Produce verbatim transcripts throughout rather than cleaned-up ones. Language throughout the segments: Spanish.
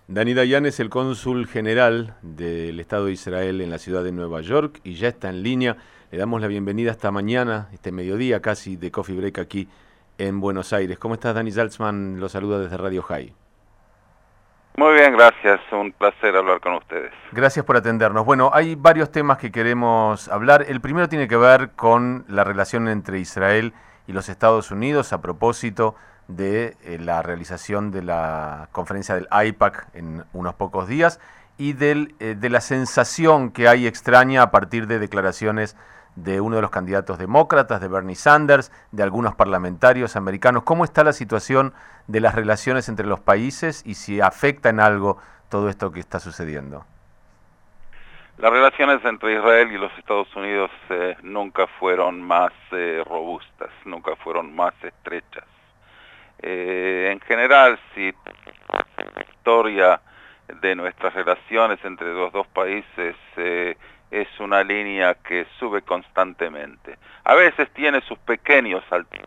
Dani Dayan es el cónsul general del Estado de Israel en la ciudad de Nueva York y ya está en línea. Le damos la bienvenida esta mañana, este mediodía casi, de Coffee Break aquí en Buenos Aires. ¿Cómo estás, Dani Salzman? Lo saluda desde Radio High. Muy bien, gracias. Un placer hablar con ustedes. Gracias por atendernos. Bueno, hay varios temas que queremos hablar. El primero tiene que ver con la relación entre Israel y los Estados Unidos a propósito de eh, la realización de la conferencia del AIPAC en unos pocos días y del, eh, de la sensación que hay extraña a partir de declaraciones de uno de los candidatos demócratas, de Bernie Sanders, de algunos parlamentarios americanos. ¿Cómo está la situación de las relaciones entre los países y si afecta en algo todo esto que está sucediendo? Las relaciones entre Israel y los Estados Unidos eh, nunca fueron más eh, robustas, nunca fueron más estrechas. Eh, en general, si la historia de nuestras relaciones entre los dos países eh, es una línea que sube constantemente. A veces tiene sus pequeños saltos.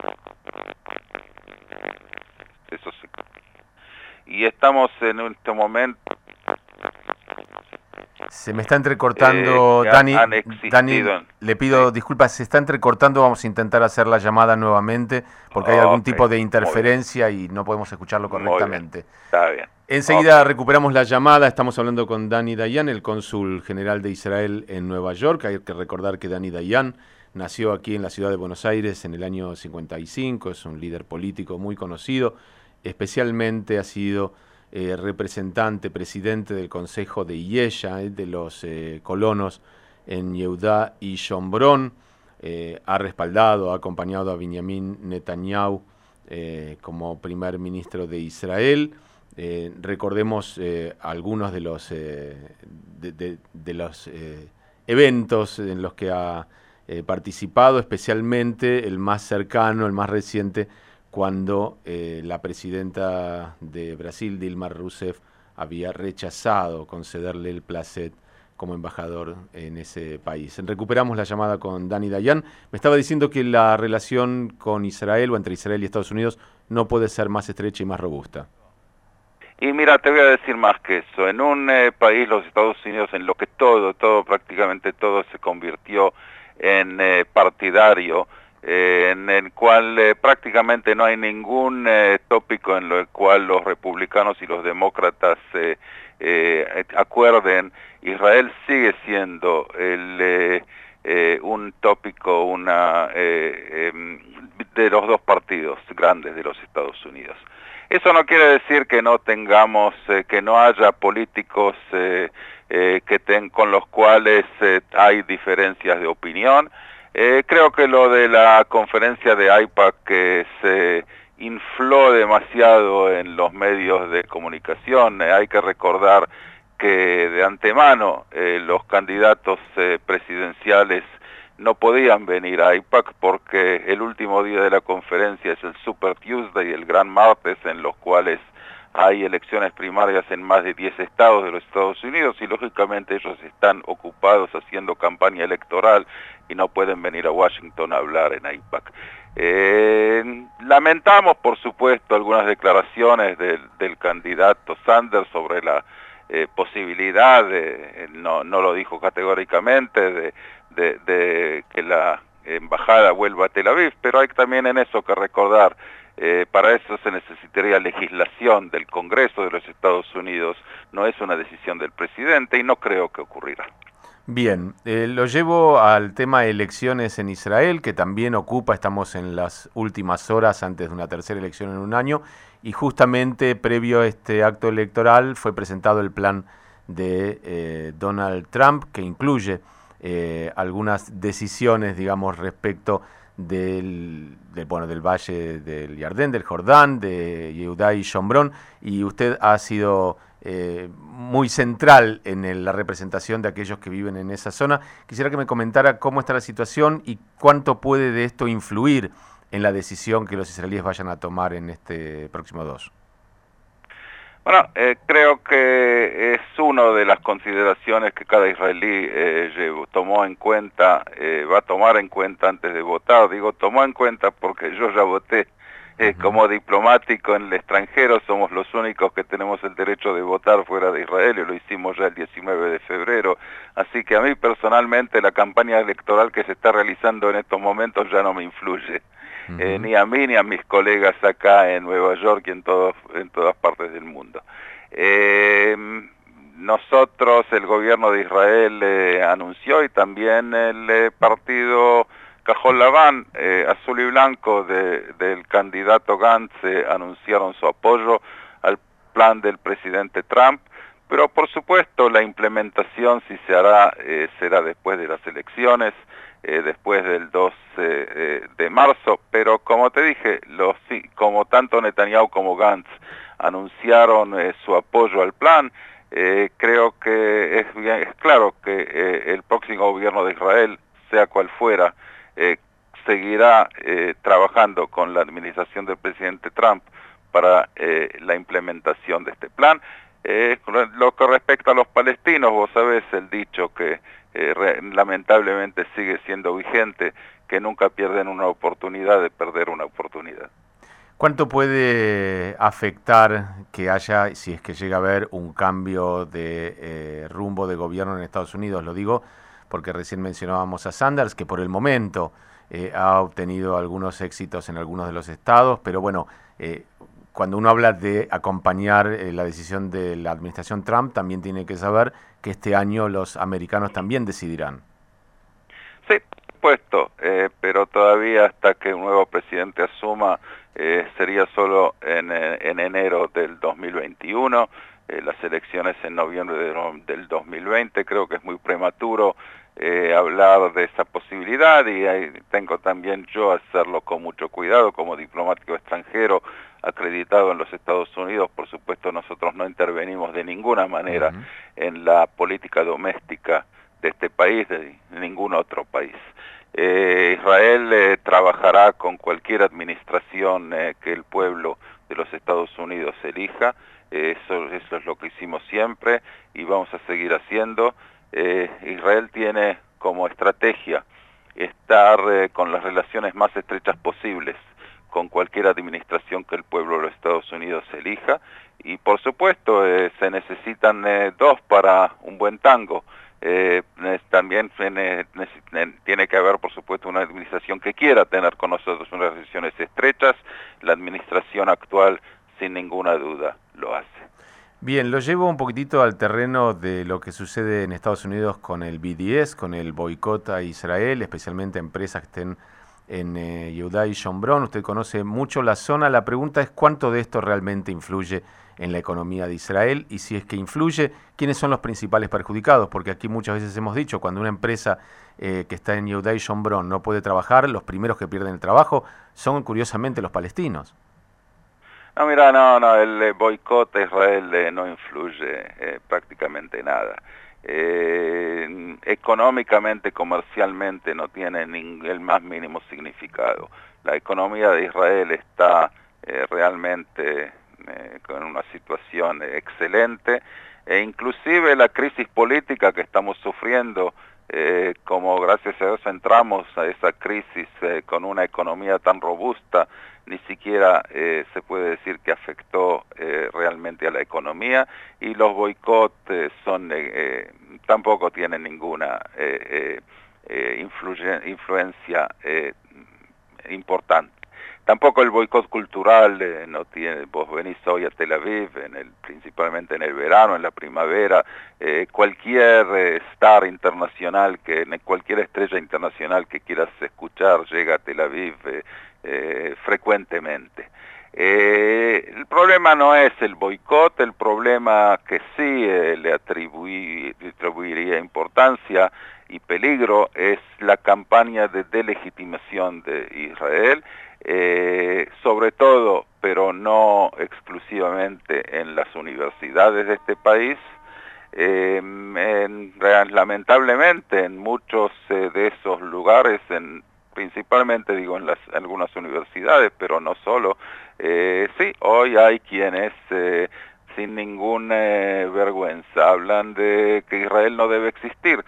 Eso sí. Y estamos en este momento... Se me está entrecortando, eh, Dani, han Dani, en... le pido sí. disculpas, se está entrecortando, vamos a intentar hacer la llamada nuevamente porque hay Oh, algún okay. tipo de interferencia y no podemos escucharlo correctamente. Muy bien. Está bien. Enseguida Okay. recuperamos la llamada, estamos hablando con Dani Dayan, el cónsul general de Israel en Nueva York. Hay que recordar que Dani Dayan nació aquí en la ciudad de Buenos Aires en el año cincuenta y cinco, es un líder político muy conocido, especialmente ha sido eh, representante, presidente del Consejo de Yesha, eh, de los eh, colonos en Yehudá y Shombrón, eh, ha respaldado, ha acompañado a Benjamin Netanyahu eh, como primer ministro de Israel. Eh, recordemos eh, algunos de los, eh, de, de, de los eh, eventos en los que ha eh, participado, especialmente el más cercano, el más reciente, cuando eh, la presidenta de Brasil, Dilma Rousseff, había rechazado concederle el placet como embajador en ese país. Recuperamos la llamada con Dani Dayan. Me estaba diciendo que la relación con Israel o entre Israel y Estados Unidos no puede ser más estrecha y más robusta. Y mira, te voy a decir más que eso. En un eh, país, los Estados Unidos, en lo que todo, todo, prácticamente todo se convirtió en eh, partidario, eh, en el cual eh, prácticamente no hay ningún eh, tópico en el cual los republicanos y los demócratas eh, eh, acuerden. Israel sigue siendo el, eh, eh, un tópico una, eh, eh, de los dos partidos grandes de los Estados Unidos. Eso no quiere decir que no tengamos, eh, que no haya políticos eh, eh, que ten, con los cuales eh, hay diferencias de opinión. Eh, creo que lo de la conferencia de AIPAC que se infló demasiado en los medios de comunicación. Eh, hay que recordar que de antemano eh, los candidatos eh, presidenciales no podían venir a AIPAC porque el último día de la conferencia es el Super Tuesday, el Gran Martes, en los cuales hay elecciones primarias en más de diez estados de los Estados Unidos y lógicamente ellos están ocupados haciendo campaña electoral y no pueden venir a Washington a hablar en AIPAC. Eh, lamentamos, por supuesto, algunas declaraciones del, del candidato Sanders sobre la eh, posibilidad, de, no, no lo dijo categóricamente, de De, de que la embajada vuelva a Tel Aviv, pero hay también en eso que recordar, eh, para eso se necesitaría legislación del Congreso de los Estados Unidos, no es una decisión del presidente y no creo que ocurrirá. Bien, eh, lo llevo al tema elecciones en Israel, que también ocupa, estamos en las últimas horas antes de una tercera elección en un año, y justamente previo a este acto electoral fue presentado el plan de eh, Donald Trump, que incluye Eh, algunas decisiones, digamos, respecto del, del, bueno, del Valle del Jardín, del Jordán, de Yehudá y Shombrón, y usted ha sido eh, muy central en el, la representación de aquellos que viven en esa zona. Quisiera que me comentara cómo está la situación y cuánto puede de esto influir en la decisión que los israelíes vayan a tomar en este próximo dos. Bueno, eh, creo que es una de las consideraciones que cada israelí eh, llevó, tomó en cuenta, eh, va a tomar en cuenta antes de votar. Digo, tomó en cuenta porque yo ya voté Uh-huh. Como diplomático en el extranjero somos los únicos que tenemos el derecho de votar fuera de Israel, y lo hicimos ya el diecinueve de febrero, así que a mí personalmente la campaña electoral que se está realizando en estos momentos ya no me influye, uh-huh. eh, ni a mí ni a mis colegas acá en Nueva York y en, todos, en todas partes del mundo. Eh, nosotros, el gobierno de Israel eh, anunció, y también el eh, partido Cajol Laván, eh, azul y blanco de, del candidato Gantz, eh, anunciaron su apoyo al plan del presidente Trump, pero por supuesto la implementación, si se hará, eh, será después de las elecciones, eh, después del dos eh, de marzo, pero como te dije, los, como tanto Netanyahu como Gantz anunciaron eh, su apoyo al plan, eh, creo que es, bien, es claro que eh, el próximo gobierno de Israel, sea cual fuera, Eh, seguirá eh, trabajando con la administración del presidente Trump para eh, la implementación de este plan. Eh, lo que respecta a los palestinos, vos sabés el dicho que eh, re, lamentablemente sigue siendo vigente, que nunca pierden una oportunidad de perder una oportunidad. ¿Cuánto puede afectar que haya, si es que llega a haber, un cambio de eh, rumbo de gobierno en Estados Unidos? Lo digo porque recién mencionábamos a Sanders, que por el momento eh, ha obtenido algunos éxitos en algunos de los estados, pero bueno, eh, cuando uno habla de acompañar eh, la decisión de la administración Trump, también tiene que saber que este año los americanos también decidirán. Sí, por supuesto, eh, pero todavía hasta que un nuevo presidente asuma, eh, sería solo en, en enero del dos mil veintiuno, eh, las elecciones en noviembre de, del dos mil veinte, creo que es muy prematuro Eh, hablar de esa posibilidad, y eh, tengo también yo hacerlo con mucho cuidado como diplomático extranjero acreditado en los Estados Unidos. Por supuesto, nosotros no intervenimos de ninguna manera uh-huh. en la política doméstica de este país, de ningún otro país. Eh, Israel eh, trabajará con cualquier administración eh, que el pueblo de los Estados Unidos elija. Eh, eso, eso es lo que hicimos siempre y vamos a seguir haciendo. Eh, Israel tiene como estrategia estar eh, con las relaciones más estrechas posibles con cualquier administración que el pueblo de los Estados Unidos elija, y por supuesto eh, se necesitan eh, dos para un buen tango. Eh, también eh, tiene que haber, por supuesto, una administración que quiera tener con nosotros unas relaciones estrechas. La administración actual, sin ninguna duda, lo hace. Bien, lo llevo un poquitito al terreno de lo que sucede en Estados Unidos con el B D S, con el boicot a Israel, especialmente empresas que estén en eh, Yehudá y Shomron. Usted conoce mucho la zona. La pregunta es cuánto de esto realmente influye en la economía de Israel, y si es que influye, ¿quiénes son los principales perjudicados? Porque aquí muchas veces hemos dicho, cuando una empresa eh, que está en Yehudá y Shomron no puede trabajar, los primeros que pierden el trabajo son curiosamente los palestinos. No, mira, no, no, el boicot a Israel eh, no influye eh, prácticamente nada. Eh, económicamente, comercialmente, no tiene ni el más mínimo significado. La economía de Israel está eh, realmente eh, con una situación excelente, e inclusive la crisis política que estamos sufriendo, eh, como gracias a Dios entramos a esa crisis eh, con una economía tan robusta, ni siquiera eh, se puede decir que afectó eh, realmente a la economía, y los boicots eh, son eh, tampoco tienen ninguna eh, eh, influye, influencia eh, importante. Tampoco el boicot cultural eh, no tiene. Vos venís hoy a Tel Aviv, en el, principalmente en el verano, en la primavera, eh, cualquier eh, star internacional, que cualquier estrella internacional que quieras escuchar llega a Tel Aviv eh, eh, frecuentemente. Eh, el problema no es el boicot, el problema que sí eh, le atribuí, atribuiría importancia y peligro es la campaña de delegitimación de Israel, eh, sobre todo, pero no exclusivamente en las universidades de este país. Eh, en, lamentablemente en muchos eh, de esos lugares, en, principalmente digo en las en algunas universidades, pero no solo, eh, sí, hoy hay quienes eh, sin ninguna eh, vergüenza hablan de que Israel no debe existir,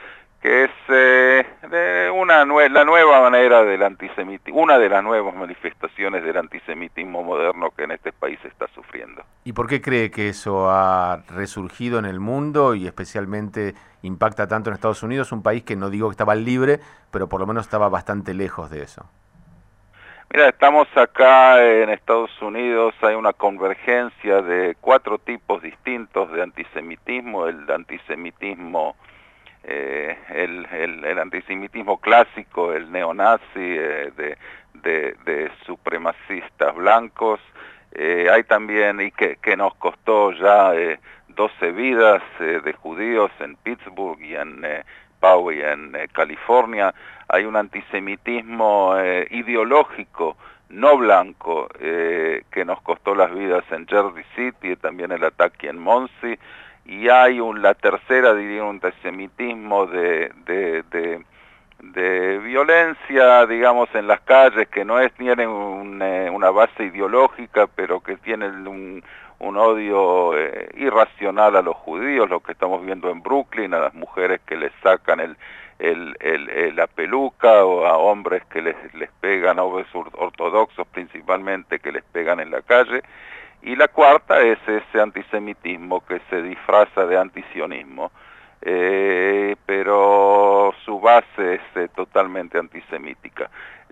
que es eh, de una nue la nueva manera del antisemitismo, una de las nuevas manifestaciones del antisemitismo moderno que en este país se está sufriendo. ¿Y por qué cree que eso ha resurgido en el mundo y especialmente impacta tanto en Estados Unidos, un país que no digo que estaba libre, pero por lo menos estaba bastante lejos de eso? Mira, estamos acá en Estados Unidos, hay una convergencia de cuatro tipos distintos de antisemitismo, el antisemitismo Eh, el, el, el antisemitismo clásico, el neonazi, eh, de, de, de supremacistas blancos, eh, hay también, y que, que nos costó ya eh, doce vidas eh, de judíos en Pittsburgh y en eh, Poway, en eh, California, hay un antisemitismo eh, ideológico, no blanco, eh, que nos costó las vidas en Jersey City, y también el ataque en Muncie, y hay un, la tercera, diría, un antisemitismo de, de, de, de violencia, digamos, en las calles, que no es tiene un, eh, una base ideológica, pero que tiene un, un odio eh, irracional a los judíos, lo que estamos viendo en Brooklyn, a las mujeres que les sacan el, el, el, el, la peluca, o a hombres que les, les pegan, a hombres ortodoxos principalmente, que les pegan en la calle. Y la cuarta es ese antisemitismo que se disfraza de antisionismo, eh, pero su base es eh, totalmente antisemítica.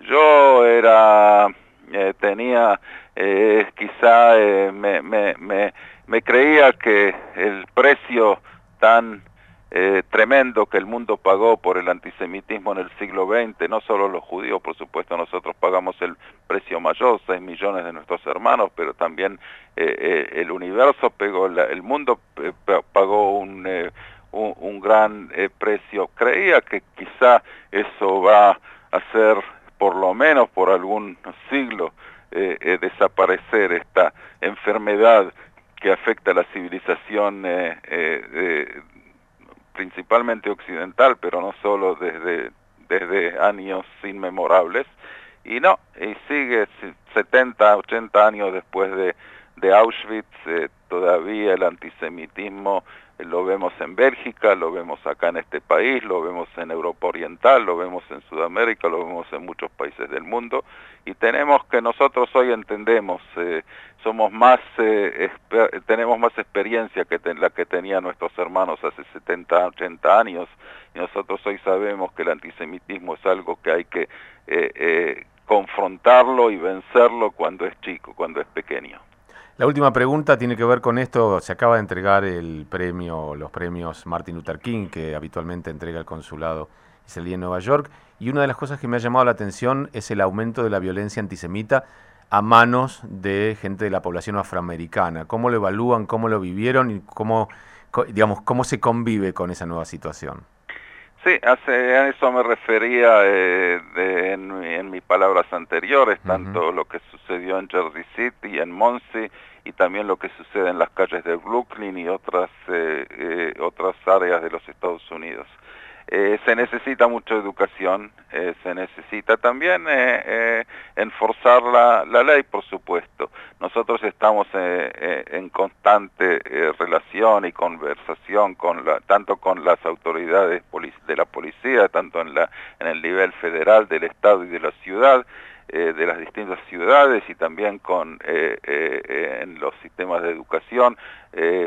Yo era, eh, tenía, eh, quizá eh, me, me, me, me creía que el precio tan Eh, tremendo que el mundo pagó por el antisemitismo en el siglo veinte, no solo los judíos, por supuesto, nosotros pagamos el precio mayor, seis millones de nuestros hermanos, pero también eh, eh, el universo pagó, la, el mundo eh, pagó un, eh, un, un gran eh, precio. Creía que quizá eso va a hacer, por lo menos por algún siglo, eh, eh, desaparecer esta enfermedad que afecta a la civilización eh, eh, eh, principalmente occidental, pero no solo, desde, desde años inmemorables, y no, y sigue setenta, ochenta años después de, de Auschwitz, eh, todavía el antisemitismo eh, lo vemos en Bélgica, lo vemos acá en este país, lo vemos en Europa Oriental, lo vemos en Sudamérica, lo vemos en muchos países del mundo, y tenemos que nosotros hoy entendemos, eh, somos más, eh, tenemos más experiencia que ten, la que tenían nuestros hermanos hace setenta, ochenta años, y nosotros hoy sabemos que el antisemitismo es algo que hay que eh, eh, confrontarlo y vencerlo cuando es chico, cuando es pequeño. La última pregunta tiene que ver con esto. Se acaba de entregar el premio, los premios Martin Luther King, que habitualmente entrega el consulado israelí en Nueva York, y una de las cosas que me ha llamado la atención es el aumento de la violencia antisemita a manos de gente de la población afroamericana. ¿Cómo lo evalúan, cómo lo vivieron y cómo, digamos, cómo se convive con esa nueva situación? Sí, hace, a eso me refería eh, de, en, en mis palabras anteriores, uh-huh. Tanto lo que sucedió en Jersey City, en Muncie, y también lo que sucede en las calles de Brooklyn y otras, eh, eh, otras áreas de los Estados Unidos. Eh, se necesita mucha educación, eh, se necesita también eh, eh, enforzar la, la ley, por supuesto. Nosotros estamos eh, eh, en constante eh, relación y conversación con la, tanto con las autoridades de la policía, tanto en, la, en el nivel federal, del estado y de la ciudad, eh, de las distintas ciudades, y también con eh, eh, en los sistemas de educación. Eh,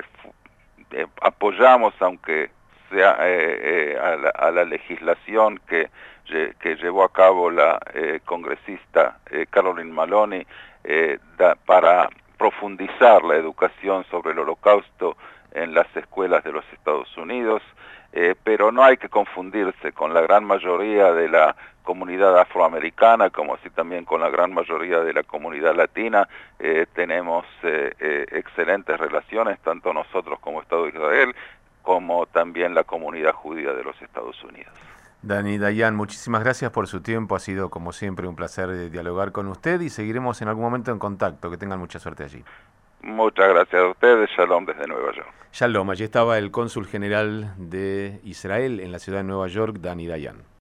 eh, apoyamos, aunque sea eh, eh, a, la, a la legislación que, que llevó a cabo la eh, congresista eh, Carolyn Maloney eh, da, para profundizar la educación sobre el Holocausto en las escuelas de los Estados Unidos, eh, pero no hay que confundirse con la gran mayoría de la comunidad afroamericana, como así también con la gran mayoría de la comunidad latina. Eh, tenemos eh, eh, excelentes relaciones, tanto nosotros como Estado de Israel, como también la comunidad judía de los Estados Unidos. Dani Dayan, muchísimas gracias por su tiempo, ha sido como siempre un placer dialogar con usted y seguiremos en algún momento en contacto, que tengan mucha suerte allí. Muchas gracias a ustedes, Shalom desde Nueva York. Shalom, allí estaba el cónsul general de Israel en la ciudad de Nueva York, Dani Dayan.